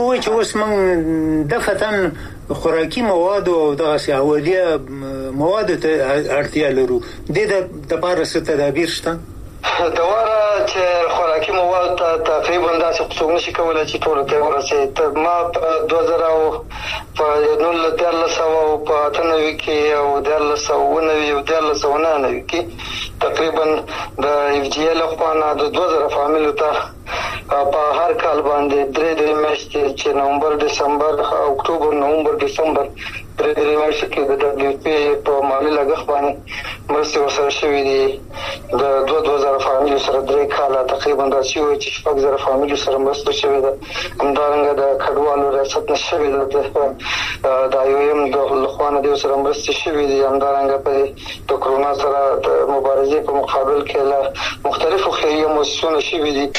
وای چې اوس موږ د فتن خوراکي مواد او دغسې اولیه مواد ته اړتیا لرو. د لپاره څه تدابیر شته؟ دواره چې خوراکي مواد ته تقریبا داسې څوک نشي کولی چې ټولو ته ورسېږي. ما په 2000 په 1993 او په 98 کې او 1999 او 1999 کې تقریبا د اف جی ال خوا نه د 2000 فامیلو ته په هر کال باندې درې میاشتې چې نومبر دسمبر اکتوبر نومبر دسمبر درې میاشتې کې د دبليو پی په مالي لګښت باندې مرستې ورسره شوې دي. د 2000 فامیلو سره درې کاله تقریبا داسې وایي چې 6000 فامیلو سره مرسته شوې ده. همدارنګه د کډوالو ریاست نه شوې ده د IOM د لخوا نه د سره مرستې شوې دي. همدارنګه په د کرونا سره د مبارزې په مقابل کې له مختلفو خیریه مؤسسونو شوې دي.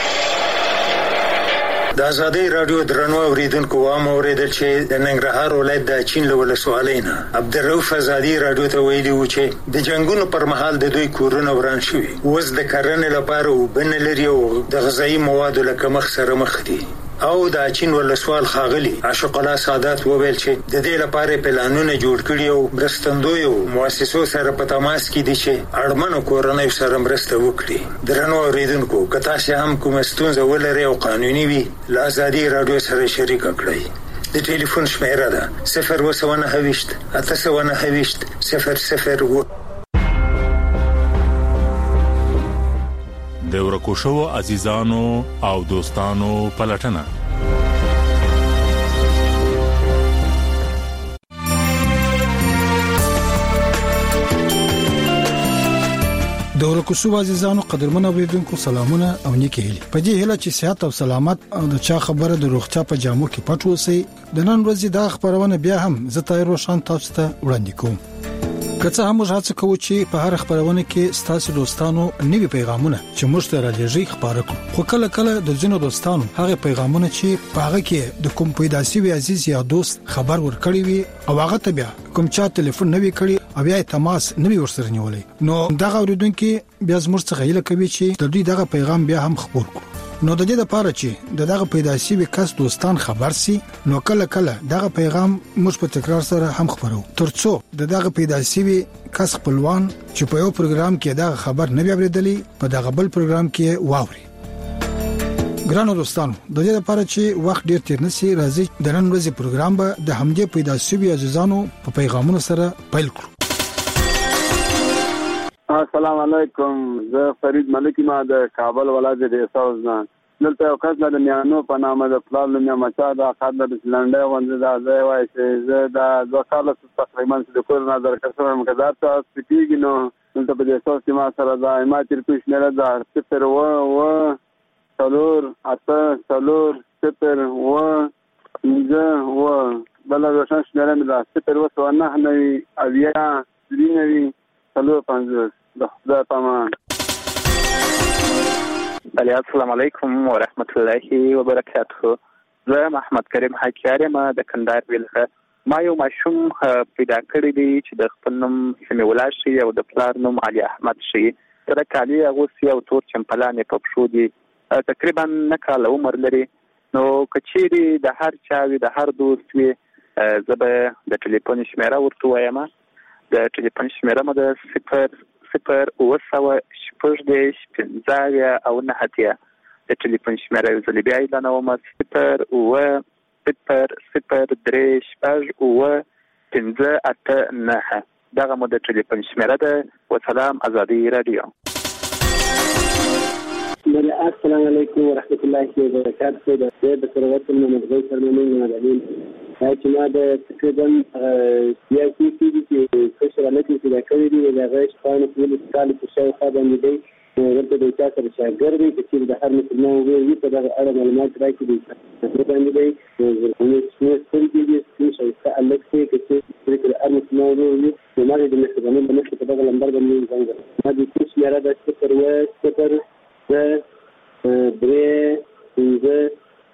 د ازادۍ راډیو درنو اوریدونکو وام اوریدل چې د ننګرهار ولایت د چین له ولسوالۍ نه عبدالرؤف ازادۍ راډیو ته ویلي و چې د جنگونو پر مهال د دوی کورونه وران شوي، اوس د کرنې لپاره اوبه نه لري او د غذایي موادو له کمښت سره مخ دي. او د چین ولسوال ښاغلي عاشق الله سعادت وویل چې د دې لپاره پلانونه جوړ کړي او مرستندویو مؤسسو سره په تماس کې دي چې اړمنو کورنیو سره مرسته وکړي. درنو اوریدونکو که تاسو هم کومه ستونزه ولرئ او قانوني وي له ازادۍ راډیو سره شریک کړئ. د ټلیفون شمیره ده 029 829 001. د ورکو شوو عزیزانو او دوستانو پلټنه. د ورکو شوو عزیزانو قدرمن اوریدونکو سلامونه او نیکی هیلې. په دې هیله چې صحت او سلامت او د چا خبره د روغتیا په جامو کې پټ اوسئ. د نن ورځې دا خبرونه بیا هم زه تای روشن تاسو ته وړاندې کوم. که څه هم موږ هڅه کوو چې په هر خبرونه کې ستاسو دوستانو نوي پیغامونه چې موږ ته راځي خبره کړو، خو کله کله د ځینو دوستانو هغه پیغامونه چې په هغه کې د کوم پیدا شوی عزیز یا دوست خبر ورکړی وي او هغه ته بیا کوم چا ټلیفون نوي کړی او بیا تماس نوي ورسره نیولې، نو دغه اوریدونکو بیا زموږ څخه هیله کوي چې د دوی دغه پیغام بیا هم خبر کړو. نو د دې لپاره چې دغه پیدا شوی کس دوستان خبر سي، نو کله کله دغه پیغام موږ په تکرار سره هم خبرو ترڅو دغه پیدا شوی کس خپلوان چې په یو پروګرام کې دغه خبر نه بیا ورېدلی په دغه بل پروګرام کې واوري. ګرانو دوستانو، د دې لپاره چې وخت ډیر تیر نشي، راځي د نن ورځې پروګرام به د همدې پیدا شوی عزیزانو په پیغامونو سره پیل کړو. السلام علیکم، زه فرید ملکی ما د کابل ولایت د اساس نه دلته یو کس د میانو په نامه د پلار لمیا مچا د خاطر د سلنډه وند د ځای وای چې زه د 2 کال تقریبا د کور نظر کسر مقدار ته سپیږي. نو دلته په اساس کې ما سره د ما تر پښ نه راځه صفر و سلور اته سلور صفر و نزه و بل روشن شمېره مې ده صفر و سو نه نوي اویا درې سلور 50 د پامان. السلام علیکم ورحمت الله وبرکاته. زه محمد کریم حکیاری ما د کندهار ویلخه. ما یو ماشوم پیدا کړی دی چې د خپل نوم سمي ولاړ شي او د پلار نوم علي احمد شي. تر کالي اغوسي او تور چمپلانې په پښو دي، تقریبا 9 کاله عمر لري. نو کچيري د هر چاوي د هر دوست وي زبه د ټلیفون شمیره ورته وایم. د ټلیفون شمیره مو د 0 وسوه شپږ دیش پنځه او نه اتیا. د ټلیفون شمیره یو ځل بیا اعلانوم 0 و 0 درې شپږ و پنځه اته نه. دغه مو د ټلیفون شمیره ده. وسلام ازادي رادیو. السلام علیکم ورحمت الله وبرکاته. د ثروت المنظر سرمنین مدنین چې ما د تقریبا سیاسي چې کشرانه پیدا کړی دی د غیش خان په کال کې شاو خدای دی ورته د تاسو شاګرد دی چې د هر مسلمان وی په دغه اړه معلومات راکړي دي. په باندې دی نو څه دي چې الکسي چې د هر مسلمان وی نو ما د مسلمانانو په نشته په دغه لمبر باندې څنګه ما د څه شمیره د 0 و 0 درې پنځه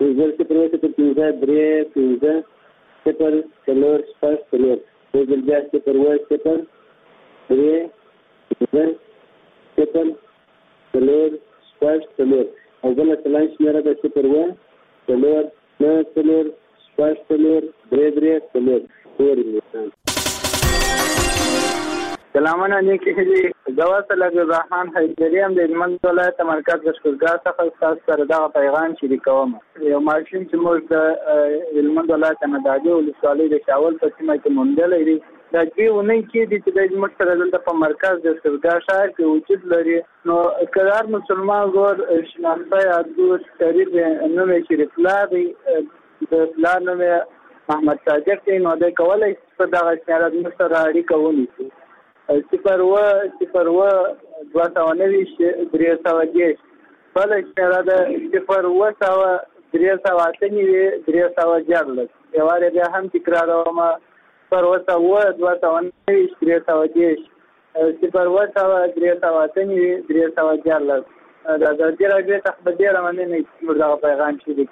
درې پنځه 0 سلور شپږ سلور د بیا 0 و 0 درې پنځه 0 سلور شپږ سلور او بل سلام شمیره د 0 و سلور 9 4 3 4 سلامونه نیکی هلي زواصل الرحمن حیدری هم د هلمند ولایت مرکز لښکرګاه څخه تاسو سره دغه پیغام شریکوم. یو ماشوم چې موږ د هلمند ولایت نه د عادي ولسوالۍ د شاول په سیمه کې موندلی دی، دا دوی اونۍ کېږي چې د زموږ سره دلته په مرکز د لښکرګاه ښار کې وجود لري. نو که هر مسلمان ورور شناخته یا دوست قریب نوم یې شریف الله دی، د پلار نوم یې محمد صادق دی، نو دی کولی شي په دغه شمېره زموږ سره اړیکه ونیسي. 0-2-310 بله شمېره ده 0-310 یو وارې بیا هم تکراروم 0-2-310 0-310 د ازادي راډیو څخه ډېره مننه چې موږ دغه پیغام شریک.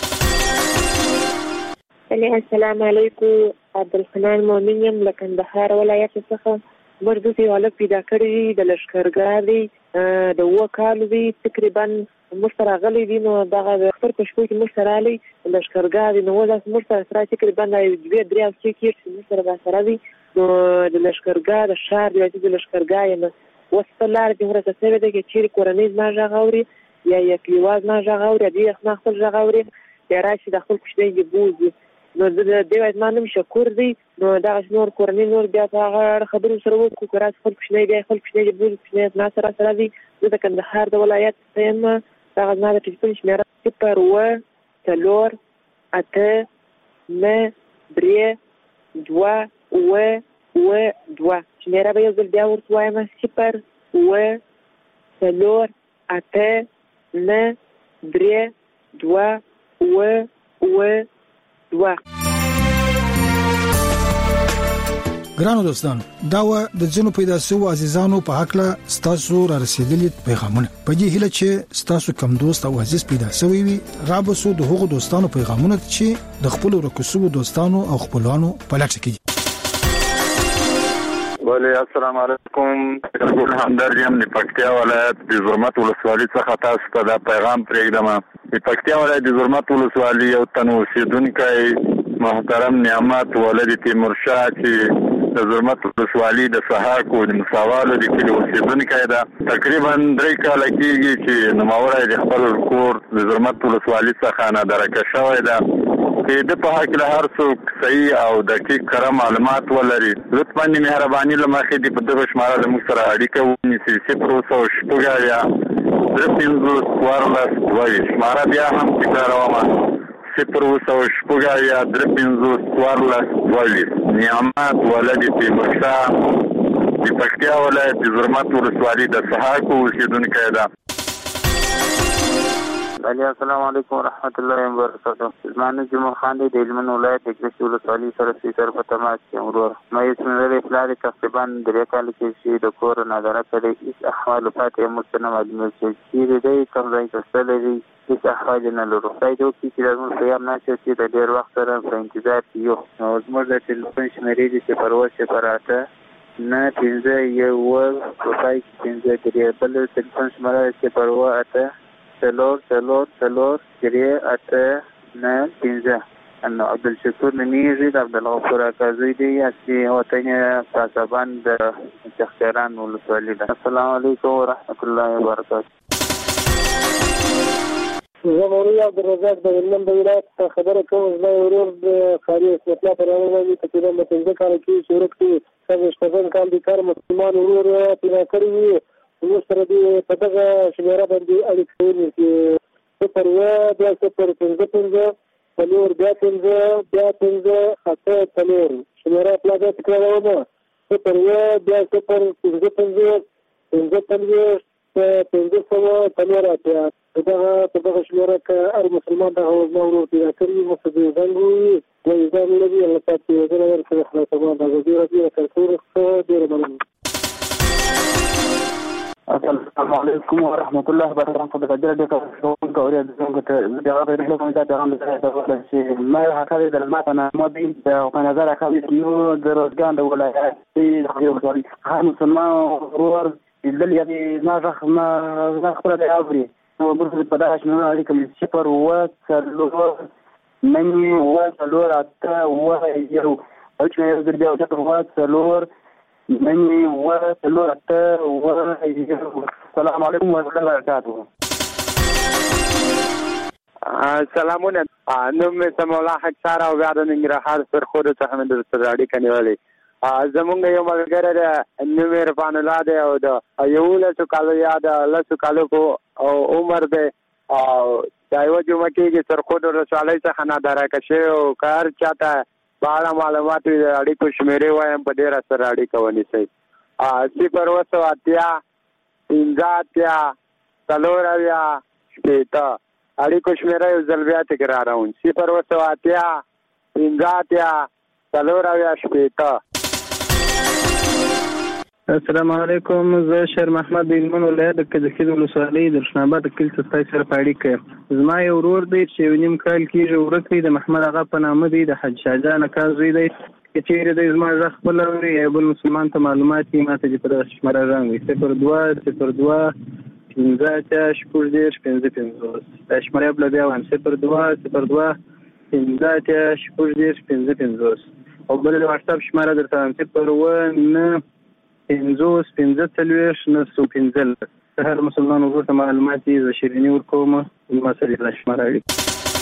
السلام علیکم. عبدالحنان مؤمن یم له کندهار ولایت څخه. موږ داسې هلک پیدا کړی د لښکرګاه دی، د 7 کالو دی تقریبا موږ سره راغلی دی. نو دغه د اختر په شپو کې موږ سره راغلی لښکرګاه دی، نو اوس موږ سره تقریبا 2-3 هفتې کېږي چې موږ سره راسره دی. نو د لښکرګاه د ښار ریاستي د لښکرګاه یم، اوس په لاره کې ورته شوې ده چې چیرې کورنۍ زما غږ اوري یا کلیوال زما غږ اوري، دوی زما خپل غږ اوري یا راشي د خپل کوچنی دې بوځي. نو د دې وایي زما نوم شکور دی، نو دغه نور کورنۍ نور بیا په هغه اړه خبرې سره وکړو که راشي خپل کوچنی بیا خپل کوچنی دې بوځي، کوچنی زما سره دی. زه د کندهار د ولایت څخه یم. دغه زما د ټلیفون شمېره 0-3-2-8-9-3-2 شمېره به یو ځل بیا ورته وایم 0-3-8-9-3-2 ګرانو دوستانو، دا و د ځینو پیدا شوو عزیزانو په حق له ستاسو را رسیدلي پیغامونه. په دې هیله چې ستاسو کم دوست او عزیز پیدا شوی وي، را بسو د هغو دوستانو پیغامونه چې د خپل ورکوسو دوستانو او خپلوانو په لټه کې دي. ولی السلام علیکم. ګل همدرد یم د پکتیا ولایت د زرمت ولسوالۍ څخه تاسو ته دا پیغام پرېږدم. د پکتیا ولایت د زرمت ولسوالۍ یو تن اوسېدونکی محترم نعمت ولد تیمورشاه چې د زرمت ولسوالۍ د سهاکو د مساوالو د کلي اوسېدونکی ده. تقریبا 3 کاله کېږي چې نوموړی د خپل کور د زرمت ولسوالۍ څخه نادرکه شوی ده. چې د په حق له هر څوک صحیح او دقیق کره معلومات ولري، لطفا د مهرباني له مخې د په دغه شماره زموږ سره اړیکه ونیسي. 0-2-14 شماره بیا هم تکراروم 0-2-14 نعمت ولد تیمورشاه د پکتیا ولایت د زرمت ولسوالۍ د سهاکو اوسېدونکی ده. السلام علیکم ورحمت الله وبرکاته. زمانه جمهور خان دی د هلمند ولایت د ګرشي ولسوالۍ سره سره په تماس کې ورور. مې اسماعیل پلار تقریبا 3 کال کې چې د کور نظر کړی هیڅ احوال پاتې مستنه معلومه شي چې دې کوم ځای کې ستلې هیڅ احوال نه لرو. سایدو کې چې موږ خیام نه چې د ډیر وخت سره په انتظار یو. نو زموږ د ټلیفون شمېرې دي 0-8 نه 15 پای 15 بل ټلیفون شمېره 0-8 3-8-9-15 انه عبدالشکور نمیږي د عبدالغفور اکازوی دی اصلي وطن پاسابان د چختران ولسوالۍ ده. السلام علیکم ورحمت الله وبرکاته. زه مولوي عبدالرزاق د هلمند ولایت خبره کوم. زما ورور د قاري اسمت الله پرانی باندې تقریبا 15 کاله کې شروع کړي. څلور کال د کار مسلمان ورور پیدا کړی وي. موږ سره دې په دغه شمېره باندې اړیکې ونیسي. 0-2-15 شمېره پلا بیا تکراروم 0-2-15 په دغه شمېره که هر مسلمان دغه زما ورور پیدا کړي وي، موږ ته دې زنګ ووایي وایي ځان ولري. الله پاک دې وژنه ورکړي. خلاصوان د ازادي راډیو د کلتور څخه ډېره مننه. السلام علیکم ورحمت الله وبرکاته. د ازادي راډیو کلتور اوري د څنګه ته د هغه په اړه کوم ځای پیغام درته چې ما حقایق د معلومات نه مودي په نظر راکوي چې یو د روزګان د ولایت هر مسلمان ورور دل یعنی ما خپل د اوري نو موږ په دغه شنو اړیکه 0-2-15 منی و څلور اته و یو او چې یو ځل بیا وکړو و څلور منی و څلور اته و یو. السلام علیکم ورحمۃ اللہ وبرکاتہ. سلامونه. نوم مې سمولا حق سارا او بیا د ننګرهار سرخود څخه مې درته اړیکه نیولې. زمونږ یو ملګری دی نوم یې رفان الله دی او د 11 کالو یا د 10 کالو او عمر دی او دا یو جمعه کې سرخود ولسوالۍ څخه نادرکه شوی او کار چاته بالا معلومات وي د اړیکو شمیرې وایم په ډېره سره اړیکه ونیسئ. 080 15 څلور شپېته اړیکو شمیره یو ځل بیا تکراروم 080 15 څلور شپېته. السلام علیکم. زه شیر محمد د هلمند ولایت د کجکي ولسوالۍ د رشناباد کلي څخه ستاسو سره په اړیکه یم. زما یو ورور دی چې یو نیم کال کېږي ورک دی د محمد اغا په نامه دی د حاج شاهجان اکا زوی دی. که چېرې دی زما غږ خپل اوري یا بل مسلمان ته معلومات یې ماته دې په دغه شمېره رنګ وي 02 15 شپږ 15 دا شمېره بله بیا وایم 02 15 شپږ 15 او بل د واټساپ شمېره درته وایم 0 هر مسلمان ورور ته معلومات یې زه شیریني ورکوم زما سره د شمېره اړیکه.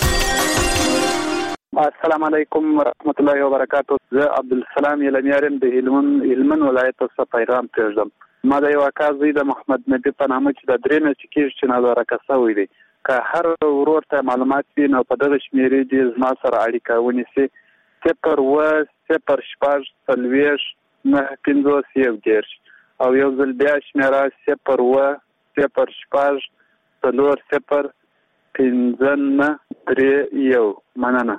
السلام علیکم ورحمۃ اللہ وبرکاتہ. زه عبدالسلام یلمیارم د هلمند ولایت څخه پیغام پرېږدم. ما د یو اکا زوی د محمد نبی په نامه چې د 3 میاشتې کېږي چې نادرکه شوی دی. که هر ورور ته معلومات وي نو په دغه شمېرې دې زما سره اړیکه ونیسي 0 9 او یو ځل بیا شمېره 0 15 مننه.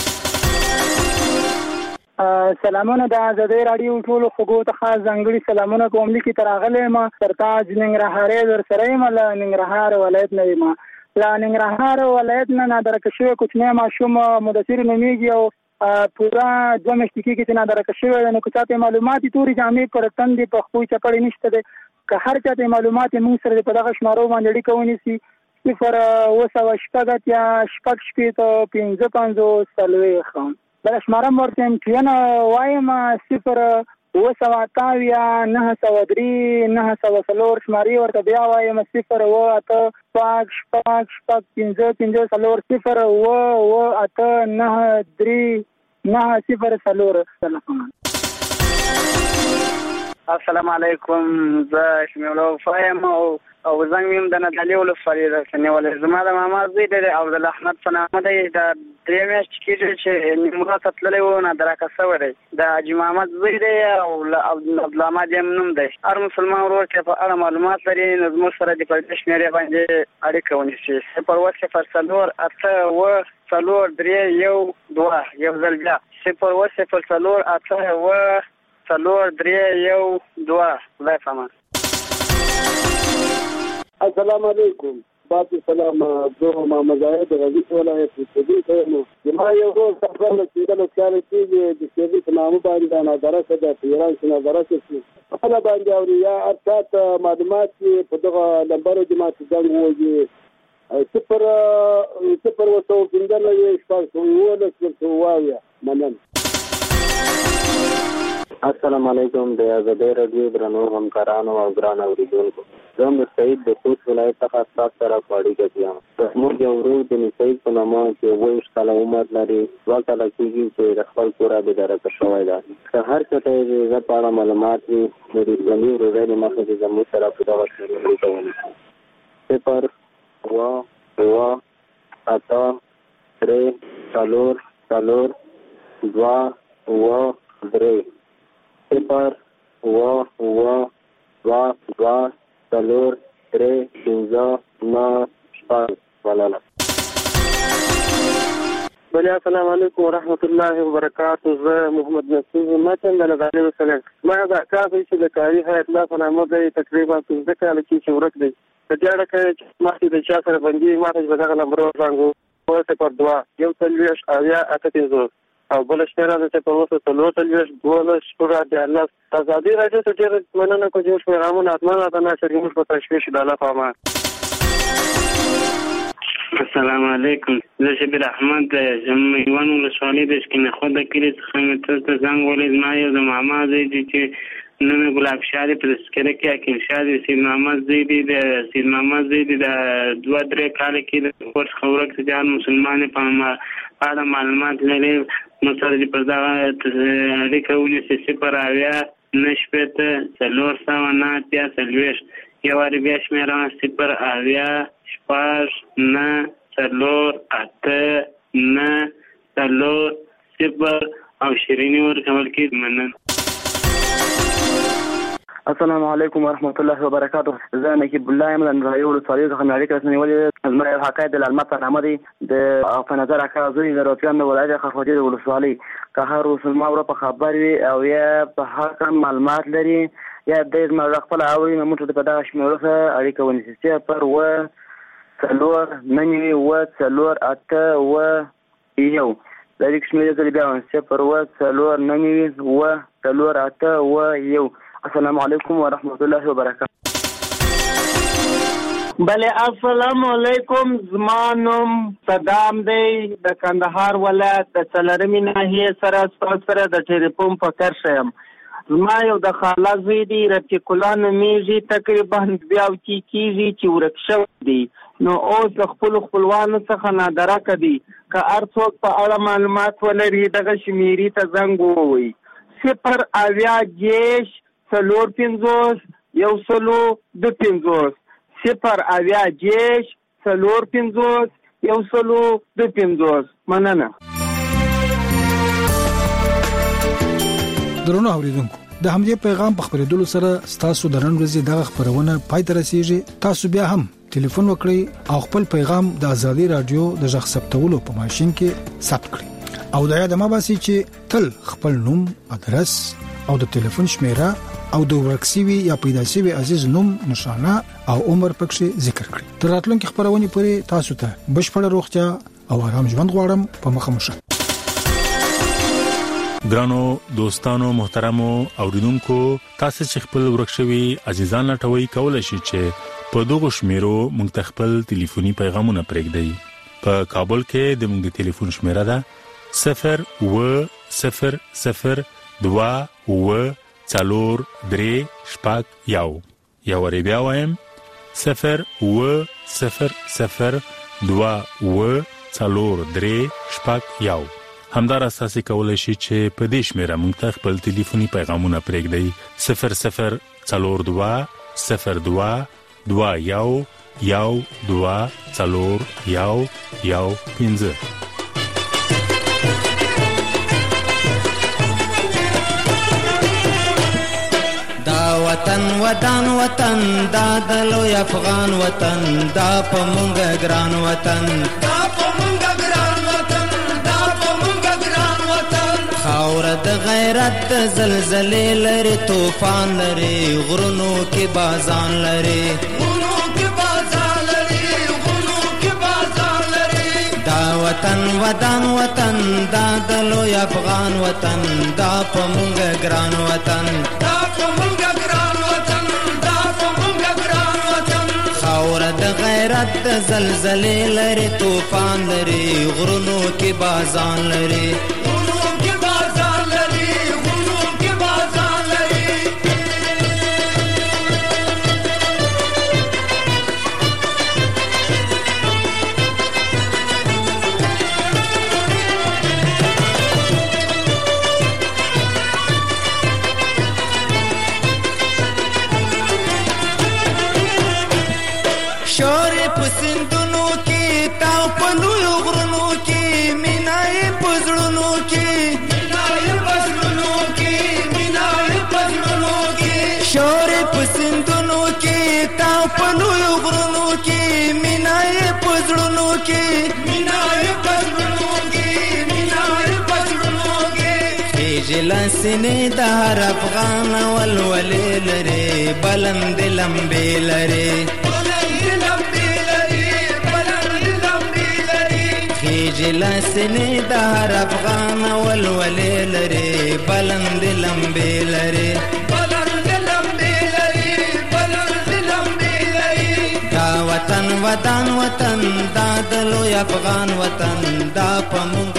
سلامونه د آزادۍ راډیو ټولو خوږو ته ځانګړي سلامونه کوم. لیکې تر راغلی یم سرتاج ننګرهارۍ در سره یم له ننګرهار ولایت نه یم. له ننګرهار ولایت نه نادرکه شوی کوچنی ماشوم مدثر نومیږي او پورا 2 میاشتې کېږي چې نادرکه شوی دی. نو که چاته معلومات تورې جامې پر تندې په خپوی چپړې نشته دی که هر چاته معلومات موږ سره په دغه شمارو باندې اړیکه ونیسي 0 دا شماره ورته امتحان وایم 0 9 903 904 شماري ورته بیا وایم 0 8 5 5 5 15 0 8 9 3 9 0 السلام علیکم. زه شمیولا وفایم او زنګ میم د ندالي ولسوالۍ رسنیولې. زما د ماما زوی دی عبدالله احمد په نامه دی. د 3 میاشتې کېږي چې نیمروز ته تللی و نادرکه شوی دی. د حاجي محمد زوی دی او عبدالحمد یم نوم دی. هر مسلمان ورور چې په اړه معلومات لري نو زموږ سره د په دې شمېرې باندې اړیکه ونیسي 0 8 4 3 1 2 یو ځل بیا 0 8 4 3 1 2 خدای پامان. السلام علیکم. باقي سلام. زه محمد زاهد غزي ولایت څخه یم. زما یو ورور سفر له کېدل کار کوي د سیدي په نامه باندې نادرکه د ایران څخه نادرکه شي. خپل باندې اوري یا ارتات معلومات په دغه نمبر د ماته ځان وږي 0 مننه. السلام علیکم. د آزادۍ راډیو درنو همکارانو او ګران اوریدونکو. زه مستعد د خوست ولایت څخه ستاسو سره په اړیکه کې یم. زموږ یو ورور د مستعد په نامه چې 22 کاله عمر لري 2 کاله کېږي چې د خپل کوره بېدرکه شوی دی. که هر څه ته یې زه په اړه معلومات وي نو د اسلامي ورورۍ له مخې چې زموږ سره په دغه شمېرې اړیکه ونیسي 0 8 3 4 4 2 3 0 2 4 3 5 مننه. بله السلام علیکم ورحمت الله وبرکاتہ. زه محمد نصیر ما څنګه له غالي وسلم. ما دا کار چې د کاری هیئت لا په نامه دی تقریبا 15 کاله کې ورک دی. په دې اړه کې ما د چا سره باندې ما ته دغه نمبر ورغو 0 یو تلويش اویا اته او بل شمېره د په وسه تلوت تلويش ګول شپږ د الله آزادۍ راځي چې ډېر مننه کوم چې پیغامونه اتمنه د ناشرینو په تشویش د الله په امان. السلام علیکم. زه شبیر احمد یم یوان ولسوالۍ د سکینه خود کلی څخه مې ته زنګ ولید. ما یو د ماما زوی دی چې نوم یې ګلاب شاه دی، په تذکره کې حکیم شاه دی. سید محمد زوی دی، د سید محمد زوی دی. د 2-3 کاله کې د کورس خبره کې جان مسلمان په اړه معلومات لري. مسله پر دا اړیکه ونیسي 0 نشپته 409 یو واری بیا شمیره 0 شپاش نه 4 8 نه 4 0 او شیرینی ورکول کې منن. السلام علیکم ورحمۃ اللہ وبرکاتہ. زه نقیب الله یم د رایو ولسوالۍ څخه مې اړیکه رسنیولې. زما حقایق د علامه په نامه دی د په نظر اکازوی د روپیان ولایت خرخوجي د ولسوالۍ که هر مسلمان ور په خبر وي او یا په حق معلومات لري یا د ما خپل اوري نو موږ په دغه شمیره سره اړیکه ونیسي پر و 4 9 و 4 8 و یو د دې شمیره د بیا ونیسي پر و 4 9 و 4 8 و یو. السلام علیکم ورحمۃ اللہ وبرکاتہ. بله السلام علیکم. زمانم صدام دی د کندهار ولایت د څلرمې ناحیې سره د ټلیفون په کار شم. زما یو د خاله زوی دی رفیق الله نومیږي، تقریبا بیا کیږي چې ورک شوی دی. نو اوس د خپلوانو څخه نادرکه دی که هر څوک په اړه معلومات ولري دغه شمیرې ته زنګ ووهي 0 4 50 یو سلو 2 50 0 10 4 50 یو سلو 2 50. مننه. درنو اوریدونکو د همدې پیغام په خبرېدلو سره تاسو د نن ورځې دغه خبرونه پای ته رسیږي. تاسو بیا هم ټلیفون وکړئ او خپل پیغام د ازادي رادیو د ژغ ثبتولو په ماشين کې ثبت کړئ او دا یاد مې باسي چې تل خپل نوم، ادرس او د ټلیفون شمیره او د ورکسیوي یا پیدا شوی عزیز نوم، نشانه او عمر پکې ذکر کړئ. تر راتلونکي خبرونه پورې تاسو ته بشپړ روغتیا او آرام ژوند غواړم. په مخه مشه. ګرانو دوستانو محترمو اوریدونکو، تاسو چې خپل ورکشوي عزیزان لټوي کولای شئ چې په دغه شمیرو مونږ ته خپل ټلیفوني پیغامونه پرېږدئ. په کابل کې د مونږ د ټلیفون شمیره ده 0 و 0 0 2 و 4 3 شپږ یو وری بیا وایم 0 و 0 0 2 و 4 3 شپږ یو. همدار اساسي کولای شي چې په دې شمیره مونږ ته خپل ټلیفوني پیغامونه پرېږدئ 0 0 4 2 0 2 2 1 2 4 1 5. وطن ودان وطن دا دلو افغان وطن دا پمونګ ګران وطن دا پمونګ ګران وطن دا پمونګ ګران وطن. خاور د غیرت زلزلې لري، طوفان لري، غرونو کې بازان لري، غرونو کې بازان لري، غرونو کې بازان لري. دا وطن ودان وطن دا دلو افغان وطن دا پمونګ ګران وطن دا پمونګ د غیرت زلزلې لري، طوفان لري، غرونو کې بازان لري، غرونو کې بازان لري، غرونو کې بازان لري. شورې په سندونو کې تاو په لویو غرونو کې مینای په زړونو کې مینای په زړونو کې مینای په زړونو کې. شورې په سندونو کې تاو په لویو غرونو کې مینای په زړونو کې مینای په زړونو کې مینای په زړونو کې. خېجلا سینې د هر افغان ولولې لري، بلند لمبې لري، خېجلا سینې د هر افغان ولولې لري، بلند لمبې لري، بلند لمبې لري، بلند لمبې لري. دا وطن ودان وطن دا د لوی افغان وطن دا په مونږ